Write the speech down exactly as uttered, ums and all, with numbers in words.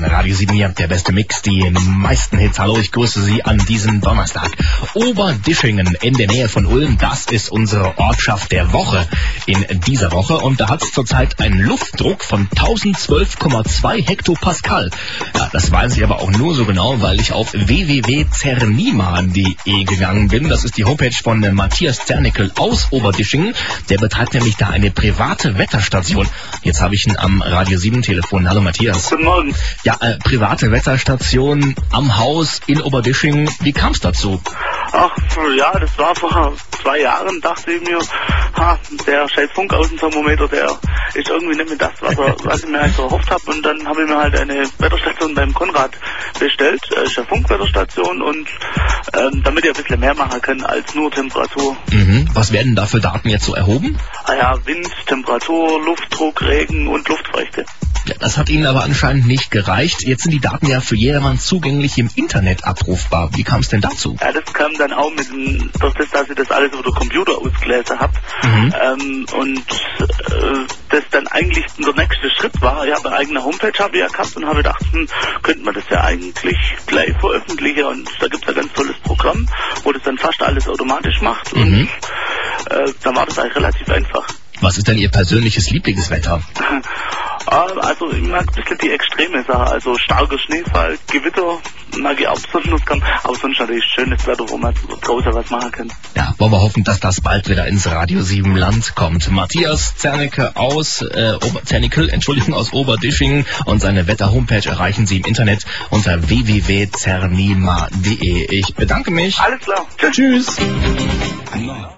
Radio sieben hier, der beste Mix, die meisten Hits. Hallo, ich grüße Sie an diesem Donnerstag. Oberdischingen in der Nähe von Ulm, das ist unsere Ortschaft der Woche in dieser Woche. Und da hat es zurzeit einen Luftdruck von tausendzwölf Komma zwei Hektopascal. Ja, das weiß ich aber auch nur so genau, weil ich auf w w w punkt zernima punkt d e gegangen bin. Das ist die Homepage von äh, Matthias Zernickel aus Oberdischingen. Der betreibt nämlich da eine private Wetterstation. Jetzt habe ich ihn am Radio sieben Telefon. Hallo Matthias. Guten Morgen. Ja, äh, private Wetterstation am Haus in Oberdischingen. Wie kam es dazu? Ach, ja, das war vor zwei Jahren, dachte ich mir, ha, der scheiß Funkaußenthermometer, der ist irgendwie nicht mehr das, was, er, was ich mir halt so erhofft habe. Und dann habe ich mir halt eine Wetterstation beim Konrad bestellt. Das ist eine Funkwetterstation und ähm, damit ich ein bisschen mehr machen kann als nur Temperatur. Mhm. Was werden da für Daten jetzt so erhoben? Ah ja, Wind, Temperatur, Luftdruck, Regen und Luftfeuchte. Ja, das hat Ihnen aber anscheinend nicht gereicht. Jetzt sind die Daten ja für jedermann zugänglich im Internet abrufbar. Wie kam es denn dazu? Ja, das kam dann auch mit dem, durch das, dass ich das alles über den Computer ausgelesen habe. Mhm. Ähm, und äh, das dann eigentlich der nächste Schritt war. Ich habe eine eigene Homepage habe ich ja gehabt und habe gedacht, hm, könnte man das ja eigentlich gleich veröffentlichen. Und da gibt es ein ganz tolles Programm, wo das dann fast alles automatisch macht. Mhm. Und äh, dann war das eigentlich relativ einfach. Was ist denn Ihr persönliches Lieblingswetter? Also ich mag ein bisschen die extreme Sache, also starker Schneefall, Gewitter mag ich auch besonders gern, aber sonst natürlich schönes Wetter, wo man draußen was machen kann. Ja, wollen wir hoffen, dass das bald wieder ins Radio sieben Land kommt. Matthias Zernicke aus äh, Ober Zernickel, Entschuldigung, aus Oberdischingen und seine Wetter-Homepage erreichen Sie im Internet unter w w w punkt zernima punkt d e. Ich bedanke mich. Alles klar. Tschüss.